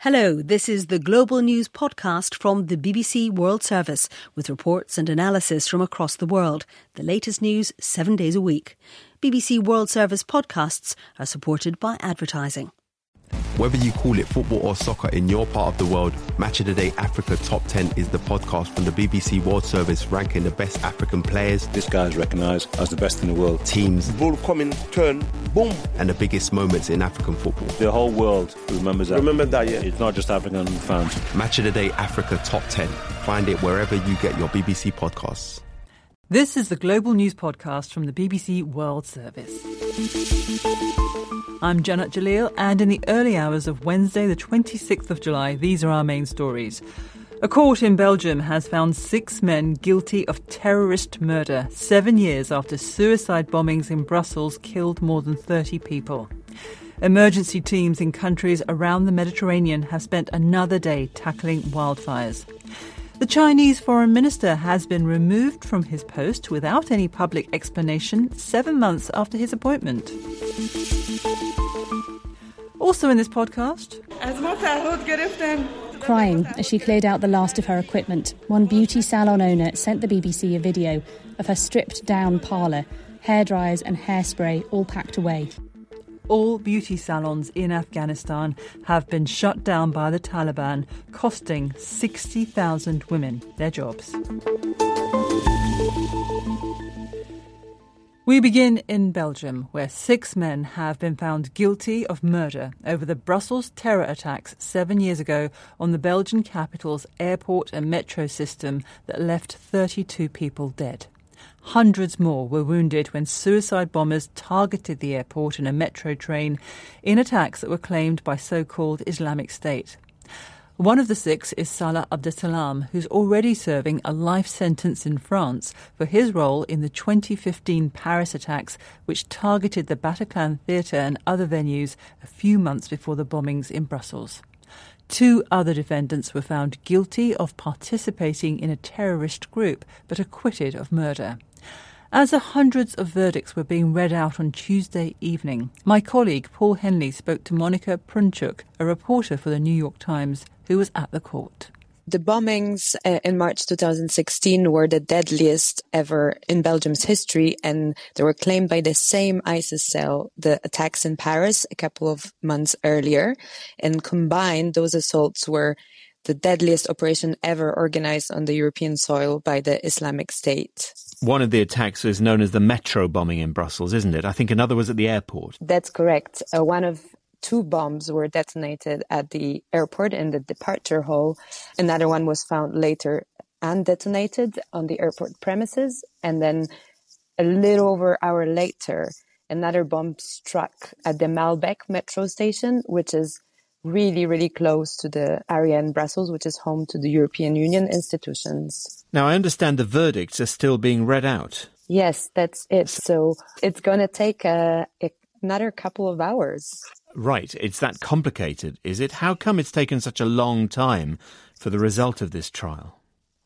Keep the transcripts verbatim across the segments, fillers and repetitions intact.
Hello, this is the Global News podcast from the B B C World Service with reports and analysis from across the world. The latest news seven days a week. B B C World Service podcasts are supported by advertising. Whether you call it football or soccer in your part of the world, Match of the Day Africa Top ten is the podcast from the B B C World Service ranking the best African players. This guy is recognised as the best in the world. Teams. Ball coming, turn, boom. And the biggest moments in African football. The whole world remembers that. Remember that, yeah. It's not just African fans. Match of the Day Africa Top ten. Find it wherever you get your B B C podcasts. This is the Global News podcast from the B B C World Service. I'm Janet Jalil, and in the early hours of Wednesday, the twenty-sixth of July, these are our main stories. A court in Belgium has found six men guilty of terrorist murder, seven years after suicide bombings in Brussels killed more than thirty people. Emergency teams in countries around the Mediterranean have spent another day tackling wildfires. The Chinese foreign minister has been removed from his post without any public explanation seven months after his appointment. Also in this podcast... Crying as she cleared out the last of her equipment, one beauty salon owner sent the B B C a video of her stripped-down parlour, hairdryers and hairspray all packed away. All beauty salons in Afghanistan have been shut down by the Taliban, costing sixty thousand women their jobs. We begin in Belgium, where six men have been found guilty of murder over the Brussels terror attacks seven years ago on the Belgian capital's airport and metro system that left thirty-two people dead. Hundreds more were wounded when suicide bombers targeted the airport and a metro train in attacks that were claimed by so-called Islamic State. One of the six is Salah Abdeslam, who's already serving a life sentence in France for his role in the twenty fifteen Paris attacks, which targeted the Bataclan Theatre and other venues a few months before the bombings in Brussels. Two other defendants were found guilty of participating in a terrorist group, but acquitted of murder. As the hundreds of verdicts were being read out on Tuesday evening, my colleague Paul Henley spoke to Monica Prunchuk, a reporter for the New York Times, who was at the court. The bombings uh, in March twenty sixteen were the deadliest ever in Belgium's history, and they were claimed by the same ISIS cell, the attacks in Paris a couple of months earlier. And combined, those assaults were the deadliest operation ever organized on the European soil by the Islamic State. One of the attacks is known as the metro bombing in Brussels, isn't it? I think another was at the airport. That's correct. Uh, one of two bombs were detonated at the airport in the departure hall. Another one was found later and detonated on the airport premises. And then a little over an hour later, another bomb struck at the Malbec metro station, which is really, really close to the area in Brussels, which is home to the European Union institutions. Now, I understand the verdicts are still being read out. Yes, that's it. So it's going to take a, a, another couple of hours. Right. It's that complicated, is it? How come it's taken such a long time for the result of this trial?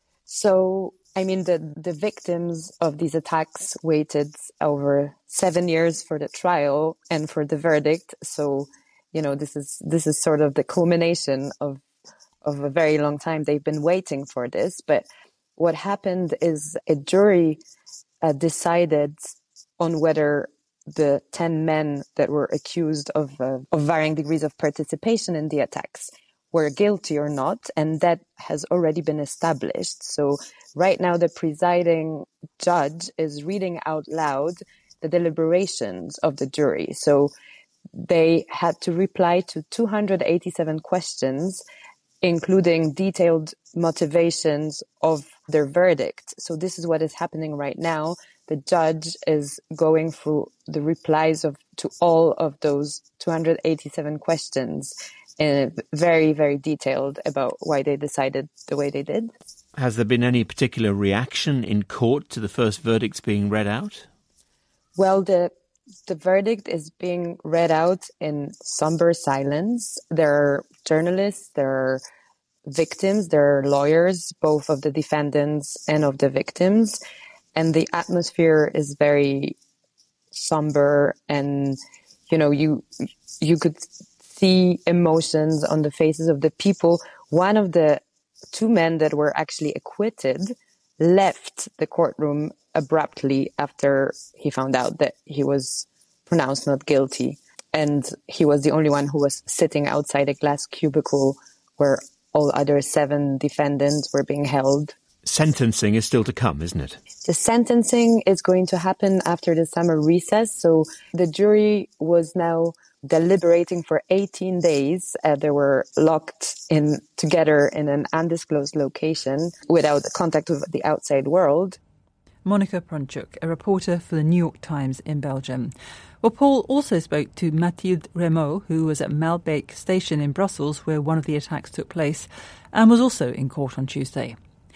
So, I mean, the, the victims of these attacks waited over seven years for the trial and for the verdict. So, you know, this is this is sort of the culmination of of a very long time. They've been waiting for this. But what happened is a jury uh, decided on whether the ten men that were accused of, uh, of varying degrees of participation in the attacks were guilty or not, and that has already been established. So right now the presiding judge is reading out loud the deliberations of the jury. So they had to reply to two hundred eighty-seven questions, including detailed motivations of their verdict. So this is what is happening right now. The judge is going through the replies of to all of those two hundred eighty-seven questions, uh, very, very detailed about why they decided the way they did. Has there been any particular reaction in court to the first verdicts being read out? Well, the the verdict is being read out in somber silence. There are journalists, there are victims, there are lawyers, both of the defendants and of the victims. And the atmosphere is very somber, and, you know, you you could see emotions on the faces of the people. One of the two men that were actually acquitted left the courtroom abruptly after he found out that he was pronounced not guilty. And he was the only one who was sitting outside a glass cubicle where all other seven defendants were being held. Sentencing is still to come, isn't it? The sentencing is going to happen after the summer recess. So the jury was now deliberating for eighteen days. Uh, they were locked in together in an undisclosed location without contact with the outside world. Monica Pronchuk, a reporter for the New York Times in Belgium. Well, Paul also spoke to Mathilde Remeau, who was at Malbeek Station in Brussels, where one of the attacks took place, and was also in court on Tuesday.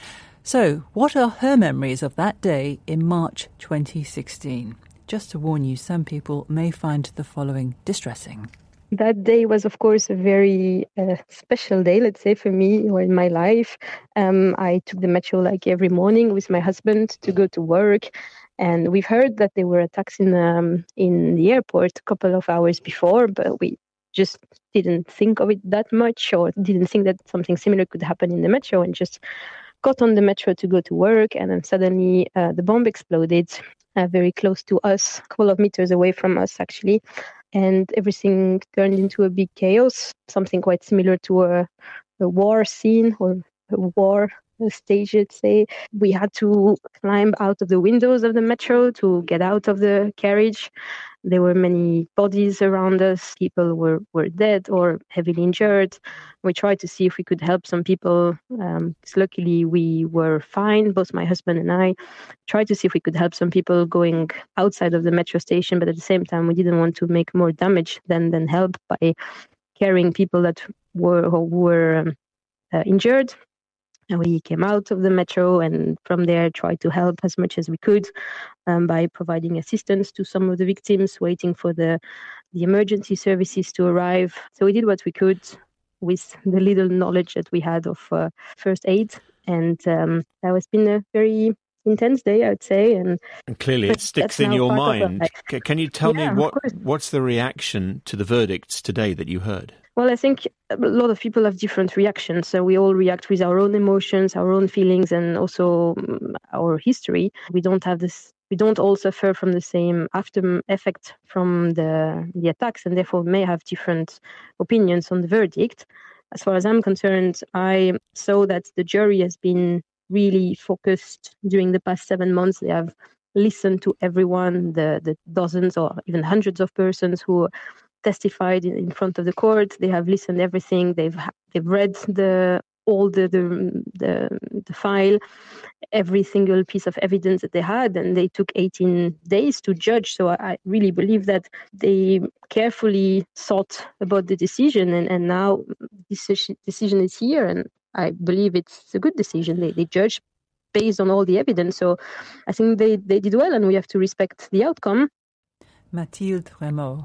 So, what are her memories of that day in March twenty sixteen? Just to warn you, some people may find the following distressing. That day was, of course, a very uh, special day, let's say, for me or in my life. Um, I took the metro like every morning with my husband to go to work. And we've heard that there were attacks in, um, in the airport a couple of hours before, but we just didn't think of it that much or didn't think that something similar could happen in the metro and just got on the metro to go to work. And then suddenly uh, the bomb exploded uh, very close to us, a couple of meters away from us, actually. And everything turned into a big chaos, something quite similar to a, a war scene or a war stage, let's say. We had to climb out of the windows of the metro to get out of the carriage. There were many bodies around us. People were, were dead or heavily injured. We tried to see if we could help some people. Um, luckily, we were fine, both my husband and I. Tried to see if we could help some people going outside of the metro station, but at the same time, we didn't want to make more damage than, than help by carrying people that were, who were um, uh, injured. And we came out of the metro and from there tried to help as much as we could um, by providing assistance to some of the victims, waiting for the, the emergency services to arrive. So we did what we could with the little knowledge that we had of uh, first aid. And um, that has been a very intense day, I would say. And, and clearly it sticks in your mind. Can you tell yeah, me what what's the reaction to the verdicts today that you heard? Well, I think a lot of people have different reactions. So we all react with our own emotions, our own feelings, and also our history. We don't have this. We don't all suffer from the same after effect from the the attacks, and therefore may have different opinions on the verdict. As far as I'm concerned, I saw that the jury has been really focused during the past seven months. They have listened to everyone, the the dozens or even hundreds of persons who testified in front of the court. They have listened everything. They've they've read the all the the the, the file, every single piece of evidence that they had, and they took eighteen days to judge. So I really believe that they carefully thought about the decision, and, and now this decision is here, and I believe it's a good decision. They they judged based on all the evidence. So I think they, they did well, and we have to respect the outcome. Mathilde Remeau.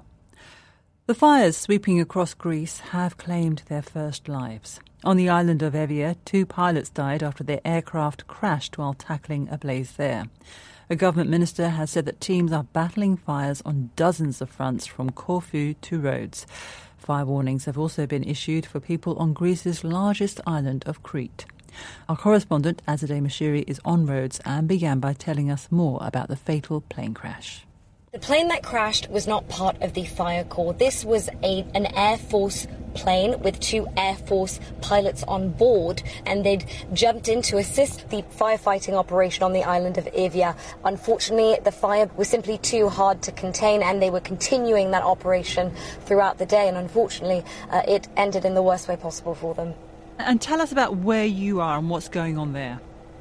The fires sweeping across Greece have claimed their first lives. On the island of Evia, two pilots died after their aircraft crashed while tackling a blaze there. A government minister has said that teams are battling fires on dozens of fronts from Corfu to Rhodes. Fire warnings have also been issued for people on Greece's largest island of Crete. Our correspondent Azadeh Moshiri is on Rhodes and began by telling us more about the fatal plane crash. The plane that crashed was not part of the fire corps. This was a, an Air Force plane with two Air Force pilots on board, and they'd jumped in to assist the firefighting operation on the island of Evia. Unfortunately, the fire was simply too hard to contain, and they were continuing that operation throughout the day, and unfortunately, uh, it ended in the worst way possible for them. And tell us about where you are and what's going on there.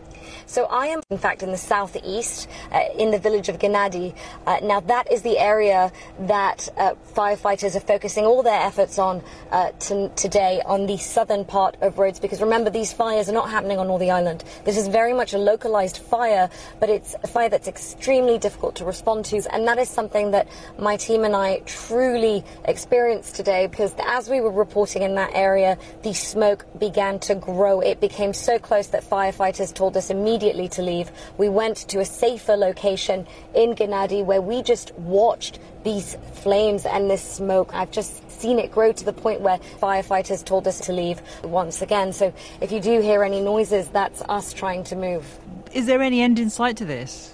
So I am, in fact, in the southeast, uh, in the village of Gennady. Uh, now, that is the area that uh, firefighters are focusing all their efforts on uh, to, today on the southern part of Rhodes, because remember, these fires are not happening on all the island. This is very much a localized fire, but it's a fire that's extremely difficult to respond to, and that is something that my team and I truly experienced today, because as we were reporting in that area, the smoke began to grow. It became so close that firefighters told us immediately immediately to leave. We went to a safer location in Gennady where we just watched these flames and this smoke. I've just seen it grow to the point where firefighters told us to leave once again. So if you do hear any noises, that's us trying to move. Is there any end in sight to this?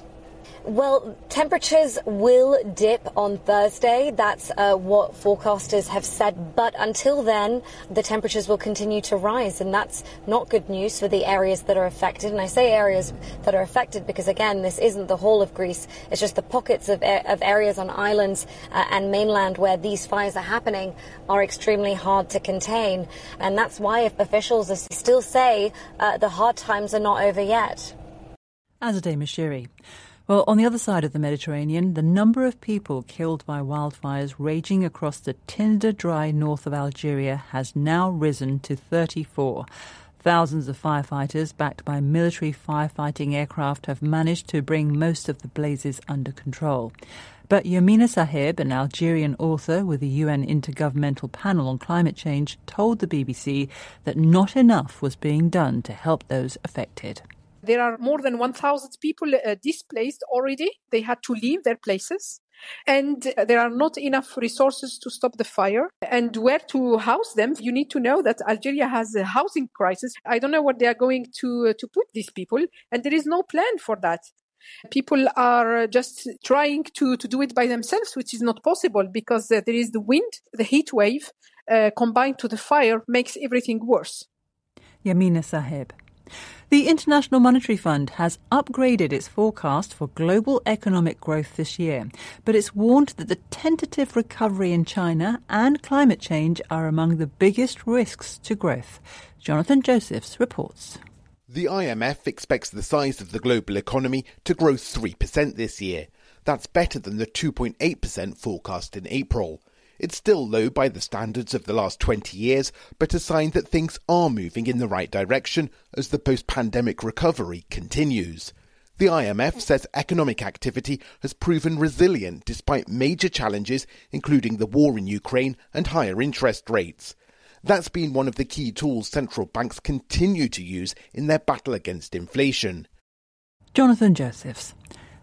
Well, temperatures will dip on Thursday. That's uh, what forecasters have said. But until then, the temperatures will continue to rise. And that's not good news for the areas that are affected. And I say areas that are affected because, again, this isn't the whole of Greece. It's just the pockets of, of areas on islands uh, and mainland where these fires are happening are extremely hard to contain. And that's why if officials still say uh, the hard times are not over yet. Azadeh Moshiri. Well, on the other side of the Mediterranean, the number of people killed by wildfires raging across the tinder dry north of Algeria has now risen to thirty-four. Thousands of firefighters, backed by military firefighting aircraft, have managed to bring most of the blazes under control. But Yamina Sahib, an Algerian author with the U N Intergovernmental Panel on Climate Change, told the B B C that not enough was being done to help those affected. There are more than one thousand people uh, displaced already. They had to leave their places. And uh, there are not enough resources to stop the fire. And where to house them? You need to know that Algeria has a housing crisis. I don't know what they are going to uh, to put these people. And there is no plan for that. People are just trying to, to do it by themselves, which is not possible because uh, there is the wind, the heat wave, uh, combined to the fire makes everything worse. Yamina Sahib. The International Monetary Fund has upgraded its forecast for global economic growth this year, but it's warned that the tentative recovery in China and climate change are among the biggest risks to growth. Jonathan Josephs reports. The I M F expects the size of the global economy to grow three percent this year. That's better than the two point eight percent forecast in April. It's still low by the standards of the last twenty years, but a sign that things are moving in the right direction as the post-pandemic recovery continues. The I M F says economic activity has proven resilient despite major challenges, including the war in Ukraine and higher interest rates. That's been one of the key tools central banks continue to use in their battle against inflation. Jonathan Josephs.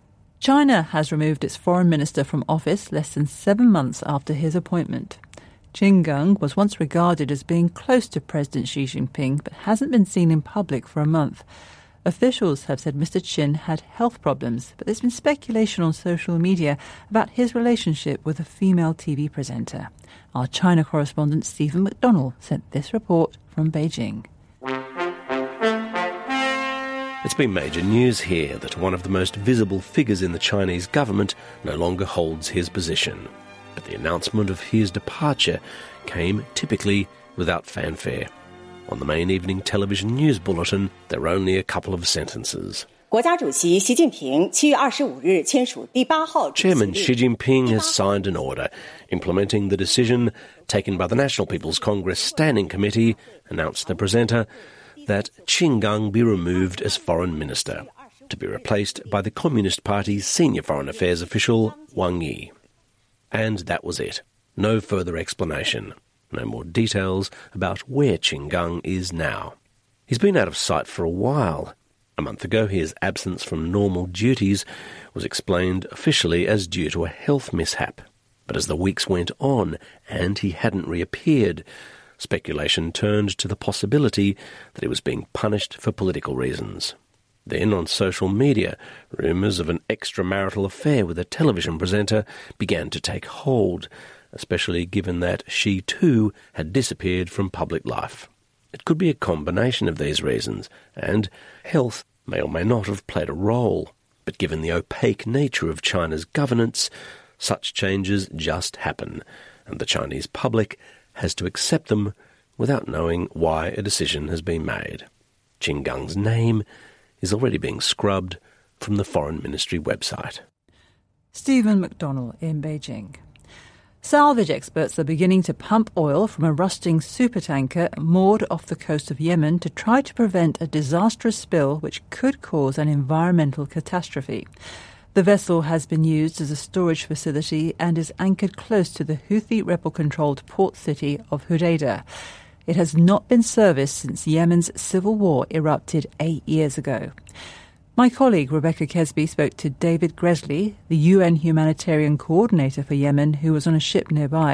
China has removed its foreign minister from office less than seven months after his appointment. Qin Gang was once regarded as being close to President Xi Jinping, but hasn't been seen in public for a month. Officials have said Mister Qin had health problems, but there's been speculation on social media about his relationship with a female T V presenter. Our China correspondent Stephen McDonnell sent this report from Beijing. It's been major news here that one of the most visible figures in the Chinese government no longer holds his position. But the announcement of his departure came typically without fanfare. On the main evening television news bulletin, there were only a couple of sentences. Chairman Xi Jinping has signed an order implementing the decision taken by the National People's Congress Standing Committee, announced the presenter, that Qin Gang be removed as foreign minister, to be replaced by the Communist Party's senior foreign affairs official, Wang Yi. And that was it. No further explanation. No more details about where Qin Gang is now. He's been out of sight for a while. A month ago, his absence from normal duties was explained officially as due to a health mishap. But as the weeks went on and he hadn't reappeared, speculation turned to the possibility that he was being punished for political reasons. Then, on social media, rumours of an extramarital affair with a television presenter began to take hold, especially given that she too had disappeared from public life. It could be a combination of these reasons, and health may or may not have played a role. But given the opaque nature of China's governance, such changes just happen, and the Chinese public has to accept them without knowing why a decision has been made. Qin Gang's name is already being scrubbed from the Foreign Ministry website. Stephen McDonnell in Beijing. Salvage experts are beginning to pump oil from a rusting supertanker moored off the coast of Yemen to try to prevent a disastrous spill which could cause an environmental catastrophe. The vessel has been used as a storage facility and is anchored close to the Houthi rebel-controlled port city of Hodeidah. It has not been serviced since Yemen's civil war erupted eight years ago. My colleague Rebecca Kesby spoke to David Gresley, the U N humanitarian coordinator for Yemen, who was on a ship nearby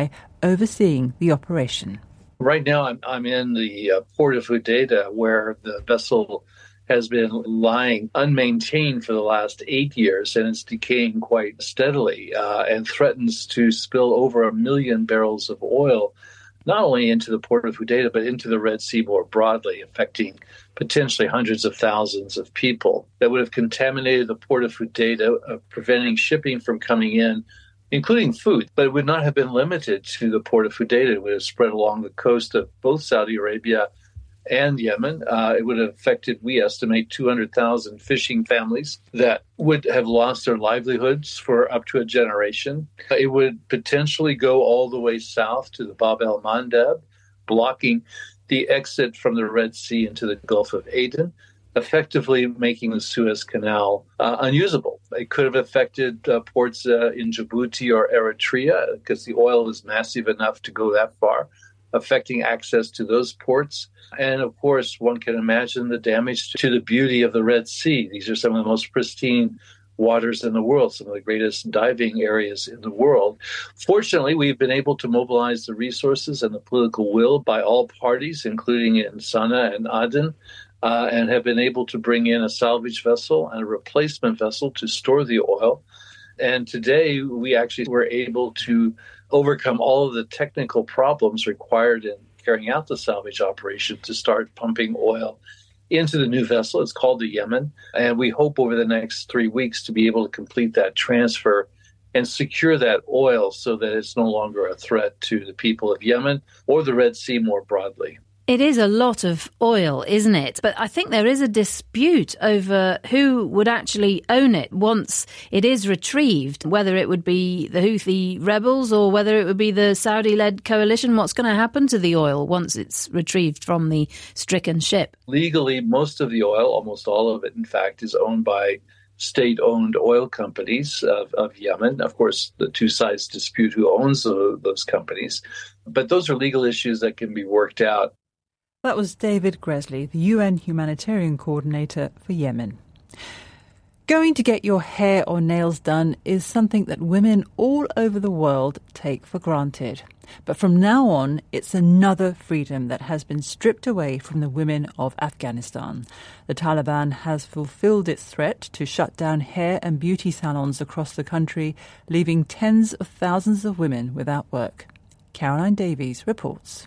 overseeing the operation. Right now, I'm, I'm in the uh, port of Hodeidah, where the vessel has been lying unmaintained for the last eight years, and it's decaying quite steadily uh, and threatens to spill over a million barrels of oil, not only into the port of Hodeidah, but into the Red Sea more broadly, affecting potentially hundreds of thousands of people. That would have contaminated the port of Hodeidah, uh, preventing shipping from coming in, including food. But it would not have been limited to the port of Hodeidah. It would have spread along the coast of both Saudi Arabia and Yemen. Uh, it would have affected, we estimate, two hundred thousand fishing families that would have lost their livelihoods for up to a generation. It would potentially go all the way south to the Bab el-Mandeb, blocking the exit from the Red Sea into the Gulf of Aden, effectively making the Suez Canal uh, unusable. It could have affected uh, ports uh, in Djibouti or Eritrea, because the oil is massive enough to go that far, affecting access to those ports. And of course, one can imagine the damage to the beauty of the Red Sea. These are some of the most pristine waters in the world, some of the greatest diving areas in the world. Fortunately, we've been able to mobilize the resources and the political will by all parties, including in Sana'a and Aden, uh, and have been able to bring in a salvage vessel and a replacement vessel to store the oil. And today, we actually were able to overcome all of the technical problems required in carrying out the salvage operation to start pumping oil into the new vessel. It's called the Yemen. And we hope over the next three weeks to be able to complete that transfer and secure that oil so that it's no longer a threat to the people of Yemen or the Red Sea more broadly. It is a lot of oil, isn't it? But I think there is a dispute over who would actually own it once it is retrieved, whether it would be the Houthi rebels or whether it would be the Saudi-led coalition. What's going to happen to the oil once it's retrieved from the stricken ship? Legally, most of the oil, almost all of it, in fact, is owned by state-owned oil companies of, of Yemen. Of course, the two sides dispute who owns the, those companies. But those are legal issues that can be worked out. That was David Gresley, the U N Humanitarian Coordinator for Yemen. Going to get your hair or nails done is something that women all over the world take for granted. But from now on, it's another freedom that has been stripped away from the women of Afghanistan. The Taliban has fulfilled its threat to shut down hair and beauty salons across the country, leaving tens of thousands of women without work. Caroline Davies reports.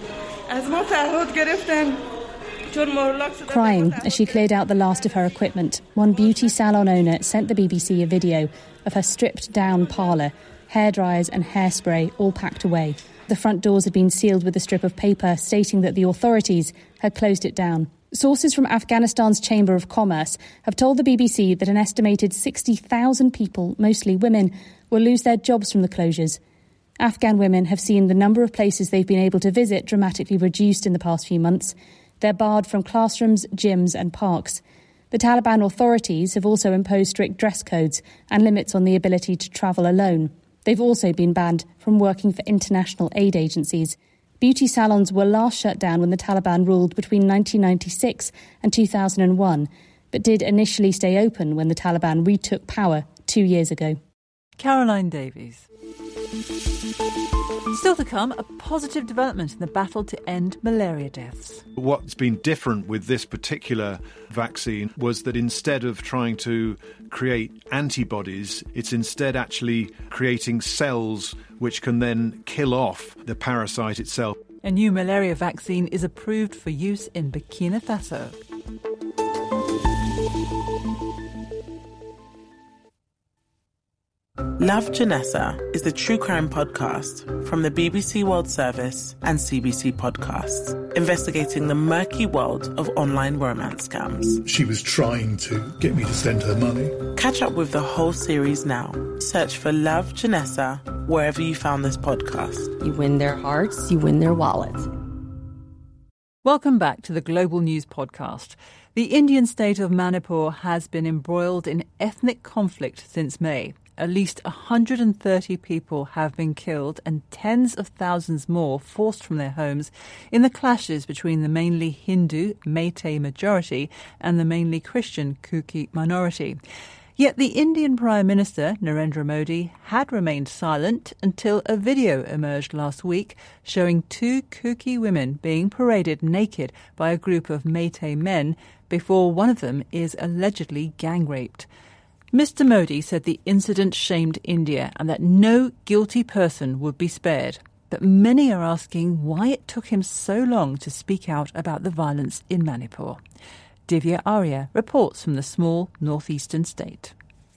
Crying as she cleared out the last of her equipment, one beauty salon owner sent the B B C a video of her stripped-down parlour, hairdryers and hairspray all packed away. The front doors had been sealed with a strip of paper stating that the authorities had closed it down. Sources from Afghanistan's Chamber of Commerce have told the B B C that an estimated sixty thousand people, mostly women, will lose their jobs from the closures. Afghan women have seen the number of places they've been able to visit dramatically reduced in the past few months. They're barred from classrooms, gyms and parks. The Taliban authorities have also imposed strict dress codes and limits on the ability to travel alone. They've also been banned from working for international aid agencies. Beauty salons were last shut down when the Taliban ruled between nineteen ninety-six and two thousand one, but did initially stay open when the Taliban retook power two years ago. Caroline Davies. Still to come, a positive development in the battle to end malaria deaths. What's been different with this particular vaccine was that instead of trying to create antibodies, it's instead actually creating cells which can then kill off the parasite itself. A new malaria vaccine is approved for use in Burkina Faso. Love Janessa is the true crime podcast from the B B C World Service and C B C Podcasts, investigating the murky world of online romance scams. She was trying to get me to send her money. Catch up with the whole series now. Search for Love Janessa wherever you found this podcast. You win their hearts, you win their wallets. Welcome back to the Global News Podcast. The Indian state of Manipur has been embroiled in ethnic conflict since May. At least one hundred thirty people have been killed and tens of thousands more forced from their homes in the clashes between the mainly Hindu Meitei majority and the mainly Christian Kuki minority. Yet the Indian Prime Minister, Narendra Modi, had remained silent until a video emerged last week showing two kooky women being paraded naked by a group of Meitei men before one of them is allegedly gang-raped. Mister Modi said the incident shamed India and that no guilty person would be spared. But many are asking why it took him so long to speak out about the violence in Manipur. Divya Arya reports from the small northeastern state.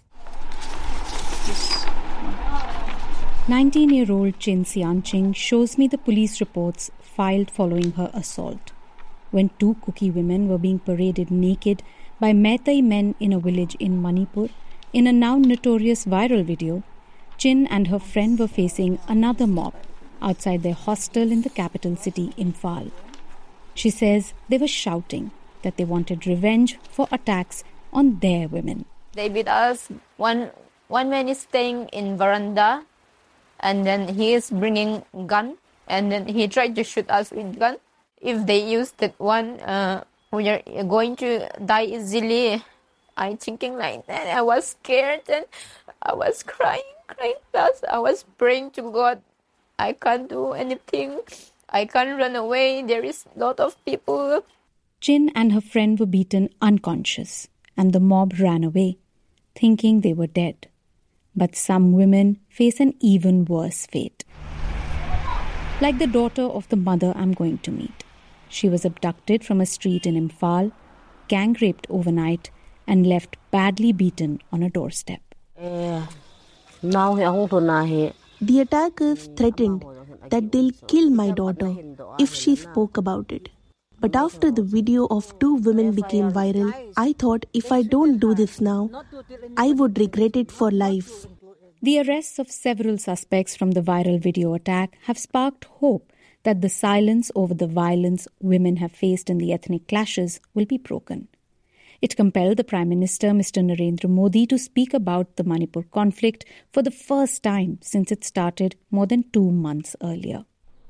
nineteen-year-old Chin Sianching shows me the police reports filed following her assault, when two Kuki women were being paraded naked by Meitei men in a village in Manipur. In a now notorious viral video, Chin and her friend were facing another mob outside their hostel in the capital city, Imphal. She says they were shouting that they wanted revenge for attacks on their women. They beat us. One one man is staying in veranda, and then he is bringing gun, and then he tried to shoot us with gun. If they use that one, uh, we are going to die easily. I thinking like that. I was scared and I was crying, crying fast. I was praying to God. I can't do anything. I can't run away. There is a lot of people. Chin and her friend were beaten unconscious, and the mob ran away, thinking they were dead. But some women face an even worse fate. Like the daughter of the mother I'm going to meet. She was abducted from a street in Imphal, gang-raped overnight, and left badly beaten on a doorstep. The attackers threatened that they'll kill my daughter if she spoke about it. But after the video of two women became viral, I thought if I don't do this now, I would regret it for life. The arrests of several suspects from the viral video attack have sparked hope that the silence over the violence women have faced in the ethnic clashes will be broken. It compelled the Prime Minister, Mister Narendra Modi, to speak about the Manipur conflict for the first time since it started more than two months earlier.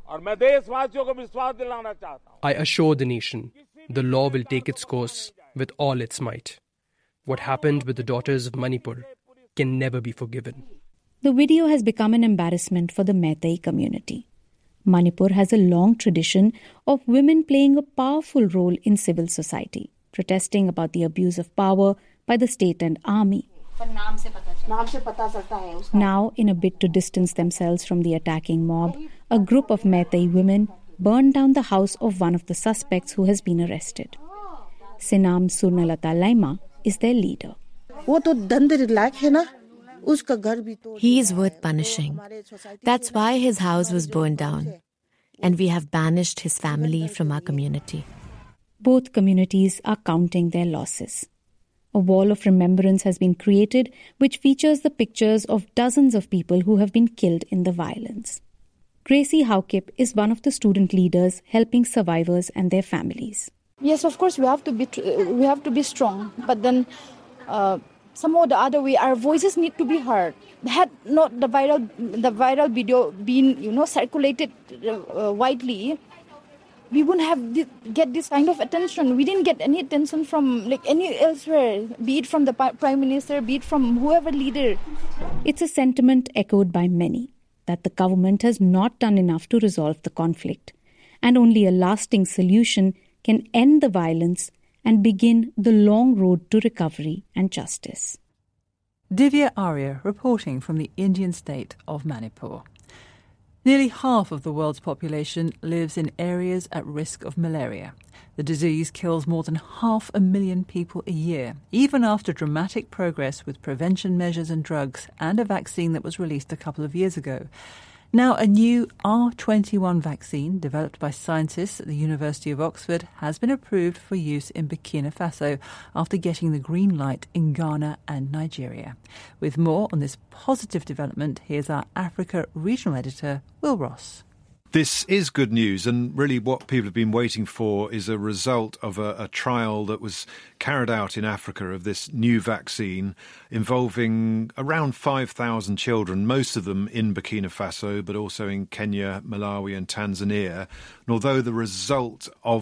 I assure the nation, the law will take its course with all its might. What happened with the daughters of Manipur can never be forgiven. The video has become an embarrassment for the Meitei community. Manipur has a long tradition of women playing a powerful role in civil society, protesting about the abuse of power by the state and army. Now, in a bid to distance themselves from the attacking mob, a group of Meitei women burned down the house of one of the suspects who has been arrested. Sinam Surnalata Laima is their leader. He is worth punishing. That's why his house was burned down. And we have banished his family from our community. Both communities are counting their losses. A wall of remembrance has been created which features the pictures of dozens of people who have been killed in the violence. Gracie Haukip is one of the student leaders helping survivors and their families. Yes, of course, we have to be we have to be strong, but then uh, somehow the other way, our voices need to be heard. Had not the viral the viral video been you know circulated uh, widely, we wouldn't have this, get this kind of attention. We didn't get any attention from like any elsewhere, be it from the Prime Minister, be it from whoever leader. It's a sentiment echoed by many that the government has not done enough to resolve the conflict, and only a lasting solution can end the violence and begin the long road to recovery and justice. Divya Arya reporting from the Indian state of Manipur. Nearly half of the world's population lives in areas at risk of malaria. The disease kills more than half a million people a year, even after dramatic progress with prevention measures and drugs and a vaccine that was released a couple of years ago. Now, a new R twenty-one vaccine developed by scientists at the University of Oxford has been approved for use in Burkina Faso after getting the green light in Ghana and Nigeria. With more on this positive development, here's our Africa regional editor, Will Ross. This is good news, and really what people have been waiting for is a result of a, a trial that was carried out in Africa of this new vaccine involving around five thousand children, most of them in Burkina Faso, but also in Kenya, Malawi and Tanzania. And although the result of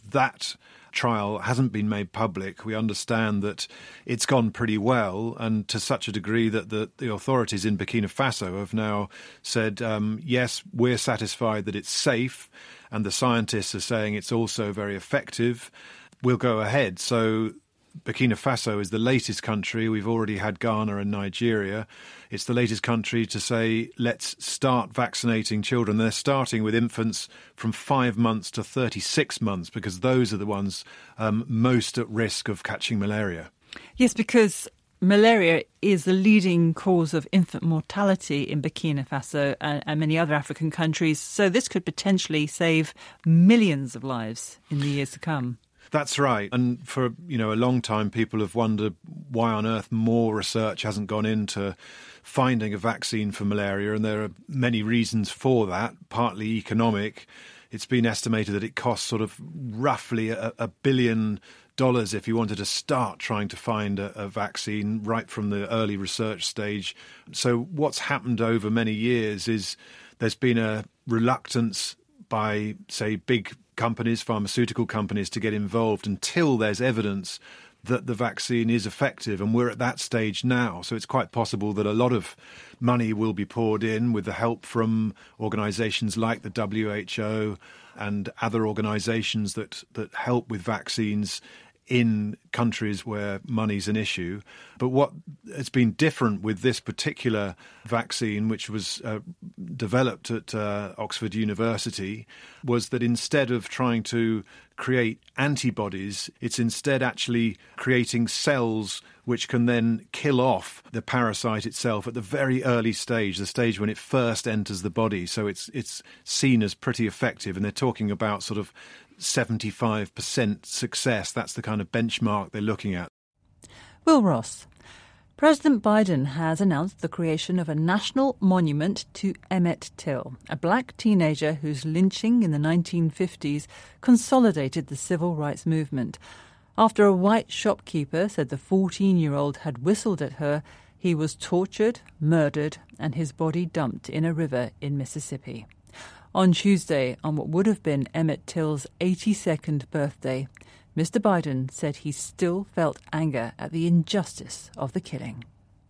that trial hasn't been made public. We understand that it's gone pretty well, and to such a degree that the, the authorities in Burkina Faso have now said, um, yes, we're satisfied that it's safe, and the scientists are saying it's also very effective. We'll go ahead. So Burkina Faso is the latest country. We've already had Ghana and Nigeria. It's the latest country to say, let's start vaccinating children. They're starting with infants from five months to thirty-six months because those are the ones um, most at risk of catching malaria. Yes, because malaria is the leading cause of infant mortality in Burkina Faso and, and many other African countries. So this could potentially save millions of lives in the years to come. That's right. And for, you know, a long time, people have wondered why on earth more research hasn't gone into finding a vaccine for malaria. And there are many reasons for that, partly economic. It's been estimated that it costs sort of roughly a, a billion dollars if you wanted to start trying to find a, a vaccine right from the early research stage. So what's happened over many years is there's been a reluctance by, say, big companies, pharmaceutical companies, to get involved until there's evidence that the vaccine is effective. And we're at that stage now. So it's quite possible that a lot of money will be poured in with the help from organisations like the W H O and other organisations that, that help with vaccines in countries where money's an issue. But what has been different with this particular vaccine, which was uh, developed at uh, Oxford University, was that instead of trying to create antibodies, it's instead actually creating cells which can then kill off the parasite itself at the very early stage, the stage when it first enters the body. So it's it's seen as pretty effective. And they're talking about sort of seventy-five percent success. That's the kind of benchmark they're looking at. Will Ross. President Biden has announced the creation of a national monument to Emmett Till, a black teenager whose lynching in the nineteen fifties consolidated the civil rights movement. After a white shopkeeper said the fourteen-year-old had whistled at her, he was tortured, murdered, and his body dumped in a river in Mississippi. On Tuesday, on what would have been Emmett Till's eighty-second birthday, Mister Biden said he still felt anger at the injustice of the killing.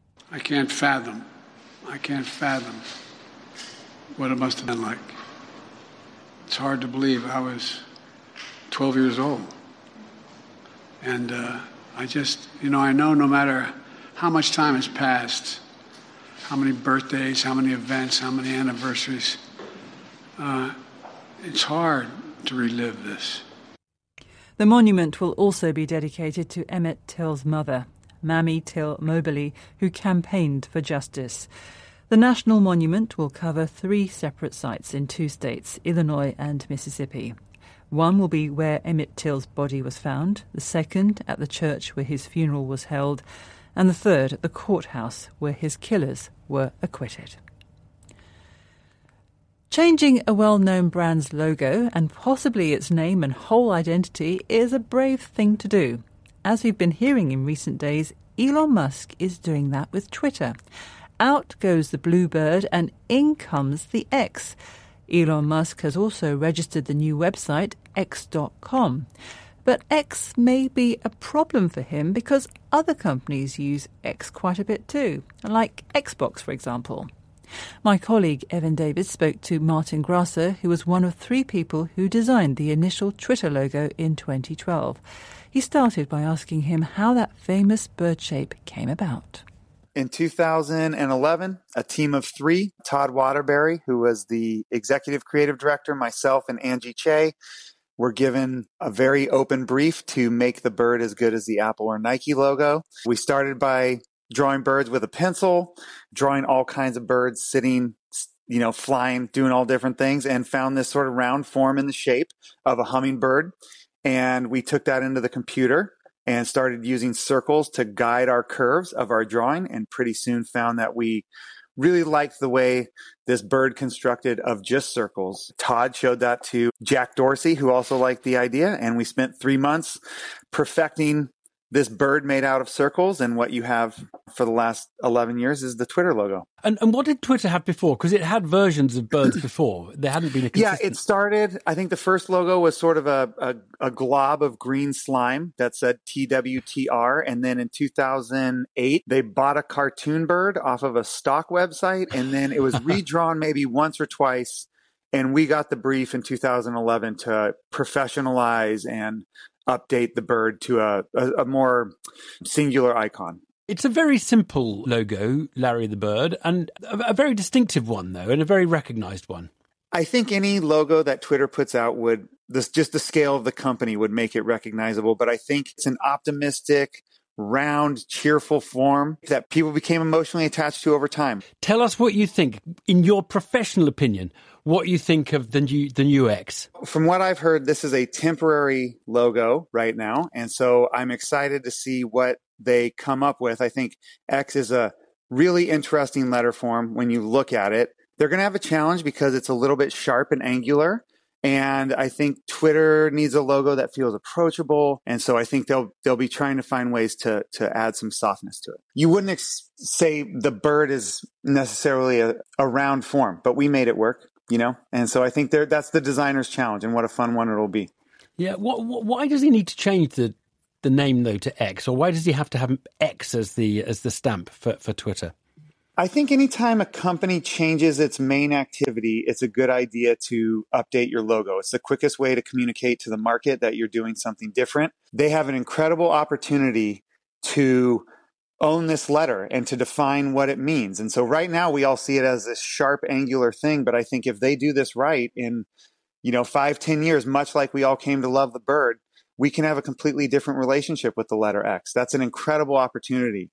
I can't fathom, I can't fathom what it must have been like. It's hard to believe I was twelve years old. And uh, I just, you know, I know no matter how much time has passed, how many birthdays, how many events, how many anniversaries, uh, it's hard to relive this. The monument will also be dedicated to Emmett Till's mother, Mamie Till Moberly, who campaigned for justice. The national monument will cover three separate sites in two states, Illinois and Mississippi. One will be where Emmett Till's body was found, the second at the church where his funeral was held, and the third at the courthouse where his killers were acquitted. Changing a well-known brand's logo and possibly its name and whole identity is a brave thing to do. As we've been hearing in recent days, Elon Musk is doing that with Twitter. Out goes the blue bird and in comes the X. Elon Musk has also registered the new website, X dot com. But X may be a problem for him because other companies use X quite a bit too, like Xbox, for example. My colleague Evan Davis spoke to Martin Grasser, who was one of three people who designed the initial Twitter logo in twenty twelve. He started by asking him how that famous bird shape came about. In two thousand eleven, a team of three, Todd Waterbury, who was the executive creative director, myself and Angie Che, were given a very open brief to make the bird as good as the Apple or Nike logo. We started by drawing birds with a pencil, drawing all kinds of birds sitting, you know, flying, doing all different things, and found this sort of round form in the shape of a hummingbird. And we took that into the computer and started using circles to guide our curves of our drawing, and pretty soon found that we really liked the way this bird constructed of just circles. Todd showed that to Jack Dorsey, who also liked the idea, and we spent three months perfecting this bird made out of circles, and what you have for the last eleven years is the Twitter logo. And and what did Twitter have before? Because it had versions of birds before. There hadn't been a consistent... Yeah, it started, I think the first logo was sort of a, a, a glob of green slime that said T W T R. And then in two thousand eight, they bought a cartoon bird off of a stock website. And then it was redrawn maybe once or twice. And we got the brief in two thousand eleven to professionalize and update the bird to a, a, a more singular icon. It's a very simple logo, Larry the Bird, and a, a very distinctive one, though, and a very recognized one. I think any logo that Twitter puts out would, this, just the scale of the company would make it recognizable. But I think it's an optimistic, round, cheerful form that people became emotionally attached to over time. Tell us what you think, in your professional opinion, what you think of the new, the new X. From what I've heard, this is a temporary logo right now. And so I'm excited to see what they come up with. I think X is a really interesting letter form when you look at it. They're going to have a challenge because it's a little bit sharp and angular. And I think Twitter needs a logo that feels approachable. And so I think they'll they'll be trying to find ways to to add some softness to it. You wouldn't ex- say the bird is necessarily a, a round form, but we made it work, you know? And so I think that's the designer's challenge, and what a fun one it'll be. Yeah. What, what, why does he need to change the, the name, though, to X? Or why does he have to have X as the as the stamp for, for Twitter? I think anytime a company changes its main activity, it's a good idea to update your logo. It's the quickest way to communicate to the market that you're doing something different. They have an incredible opportunity to own this letter and to define what it means. And so right now we all see it as this sharp, angular thing. But I think if they do this right in, you know, five, ten years, much like we all came to love the bird, we can have a completely different relationship with the letter X. That's an incredible opportunity.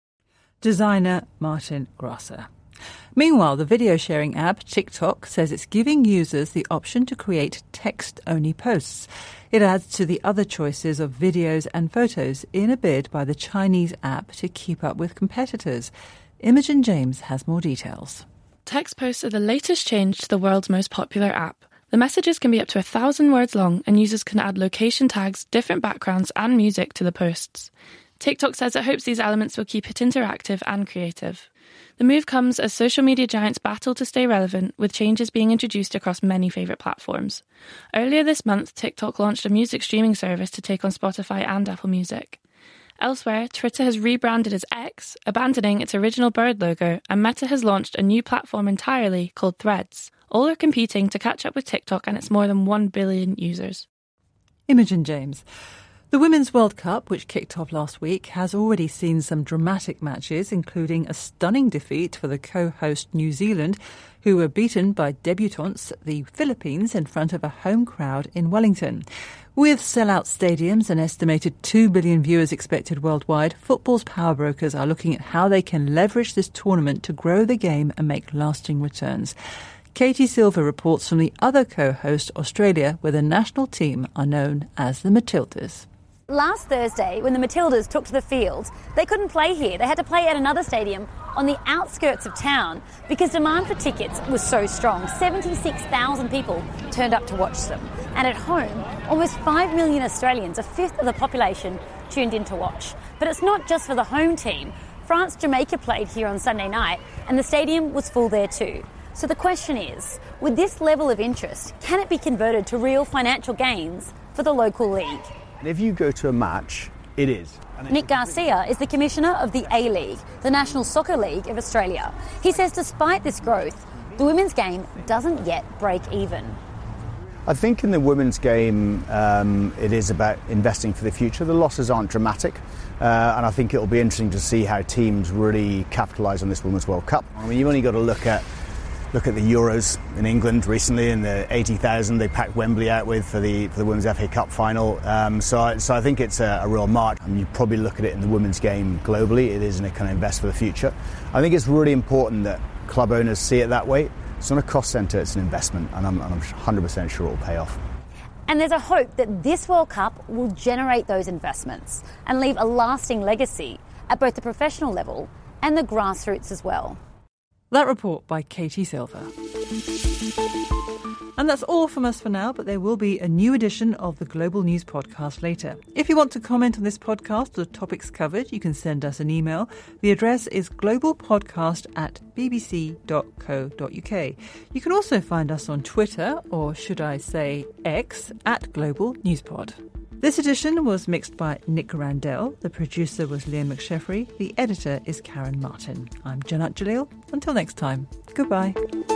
Designer Martin Grasser. Meanwhile, the video sharing app TikTok says it's giving users the option to create text-only posts. It adds to the other choices of videos and photos in a bid by the Chinese app to keep up with competitors. Imogen James has more details. Text posts are the latest change to the world's most popular app. The messages can be up to a thousand words long, and users can add location tags, different backgrounds and music to the posts. TikTok says it hopes these elements will keep it interactive and creative. The move comes as social media giants battle to stay relevant, with changes being introduced across many favourite platforms. Earlier this month, TikTok launched a music streaming service to take on Spotify and Apple Music. Elsewhere, Twitter has rebranded as X, abandoning its original bird logo, and Meta has launched a new platform entirely called Threads. All are competing to catch up with TikTok and its more than one billion users. Imogen James. The Women's World Cup, which kicked off last week, has already seen some dramatic matches, including a stunning defeat for the co-host New Zealand, who were beaten by debutantes, the Philippines, in front of a home crowd in Wellington. With sell-out stadiums and estimated two billion viewers expected worldwide, football's power brokers are looking at how they can leverage this tournament to grow the game and make lasting returns. Katie Silver reports from the other co-host, Australia, where the national team are known as the Matildas. Last Thursday, when the Matildas took to the field, they couldn't play here. They had to play at another stadium on the outskirts of town because demand for tickets was so strong. seventy-six thousand people turned up to watch them. And at home, almost five million Australians, a fifth of the population, tuned in to watch. But it's not just for the home team. France-Jamaica played here on Sunday night, and the stadium was full there too. So the question is, with this level of interest, can it be converted to real financial gains for the local league? If you go to a match, it is. Nick Garcia is the commissioner of the A-League, the National Soccer League of Australia. He says despite this growth, the women's game doesn't yet break even. I think in the women's game, um, it is about investing for the future. The losses aren't dramatic, uh, and I think it'll be interesting to see how teams really capitalise on this Women's World Cup. I mean, you've only got to look at Look at the Euros in England recently, and the eighty thousand they packed Wembley out with for the for the Women's F A Cup final. Um, so, I, so I think it's a, a real mark. I mean, you probably look at it in the women's game globally. It is, and it can invest for the future. I think it's really important that club owners see it that way. It's not a cost centre; it's an investment, and I'm, and I'm one hundred percent sure it will pay off. And there's a hope that this World Cup will generate those investments and leave a lasting legacy at both the professional level and the grassroots as well. That report by Katie Silver. And that's all from us for now, but there will be a new edition of the Global News Podcast later. If you want to comment on this podcast or topics covered, you can send us an email. The address is globalpodcast at bbc dot co dot uk. You can also find us on Twitter, or should I say X, at Global Newspod. This edition was mixed by Nick Randell. The producer was Liam McSheffrey. The editor is Karen Martin. I'm Janat Jalil. Until next time, goodbye.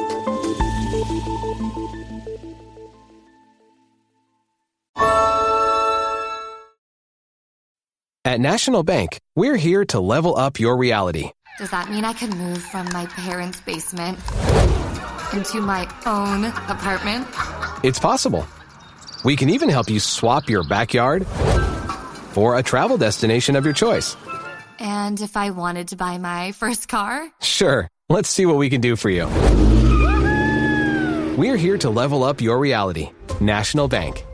At National Bank, we're here to level up your reality. Does that mean I can move from my parents' basement into my own apartment? It's possible. We can even help you swap your backyard for a travel destination of your choice. And if I wanted to buy my first car? Sure. Let's see what we can do for you. We're here to level up your reality. National Bank.